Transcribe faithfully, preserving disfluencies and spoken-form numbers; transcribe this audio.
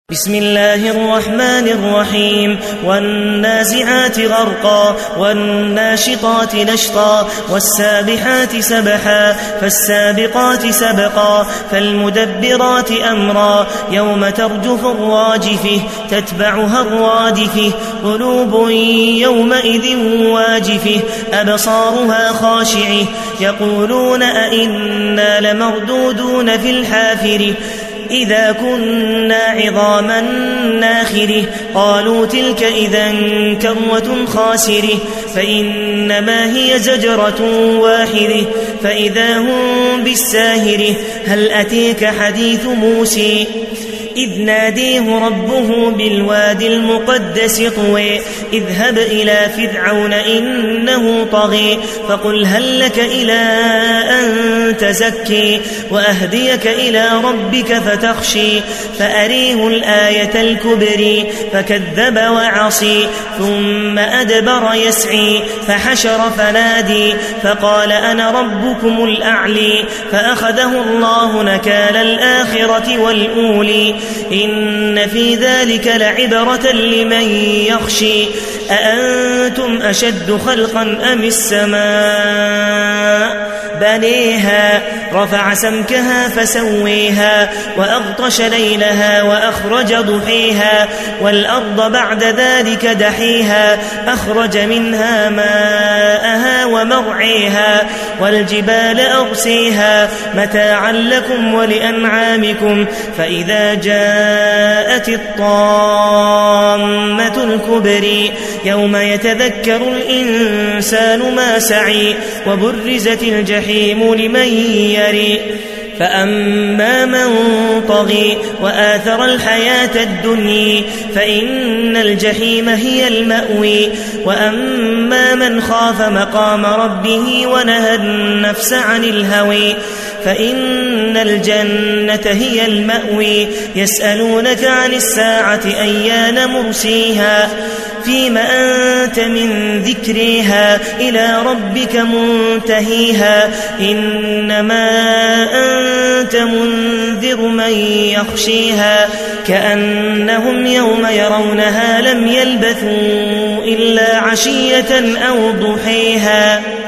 بسم الله الرحمن الرحيم والنازعات غرقا والناشطات نشطا والسابحات سبحا فالسابقات سبقا فالمدبرات أمرا يوم ترجف الراجفة تتبعها الرادفة قلوب يومئذ واجفة أبصارها خاشعة يقولون أئنا لمردودون في الحافرة إذا كنا عظاما ناخرة قالوا تلك إذا كروة خاسرة فإنما هي زجرة واحدة فإذا هم بالساهرة هل أتيك حديث موسى إذ ناديه ربه بالوادي المقدس طوى اذهب إلى فرعون إنه طغى فقل هل لك إلى أن تزكي وأهديك إلى ربك فتخشي فأريه الآية الكبرى فكذب وعصي ثم أدبر يسعي فحشر فنادي فقال أنا ربكم الأعلي فأخذه الله نكال الآخرة والأولي إن في ذلك لعبرة لمن يخشي أأنتم أشد خلقا أم السماء بنيها رفع سمكها فسويها وأغطش ليلها وأخرج ضحيها والأرض بعد ذلك دحيها أخرج منها ماءها ومرعيها والجبال أرسيها متاعا لكم ولأنعامكم فإذا جاءت الطامة الكبرى يوم يتذكر الإنسان ما سعي وبرزت الجحيم لمن يري فأما من طغى وآثر الحياة الدنيا فإن الجحيم هي المأوى وأما من خاف مقام ربه ونهى النفس عن الهوى فإن الجنة هي المأوى يسألونك عن الساعة أيان مرسيها فيما أنت من ذكرها إلى ربك منتهيها إنما أنت منذر من يخشيها كأنهم يوم يرونها لم يلبثوا إلا عشية أو ضحيها.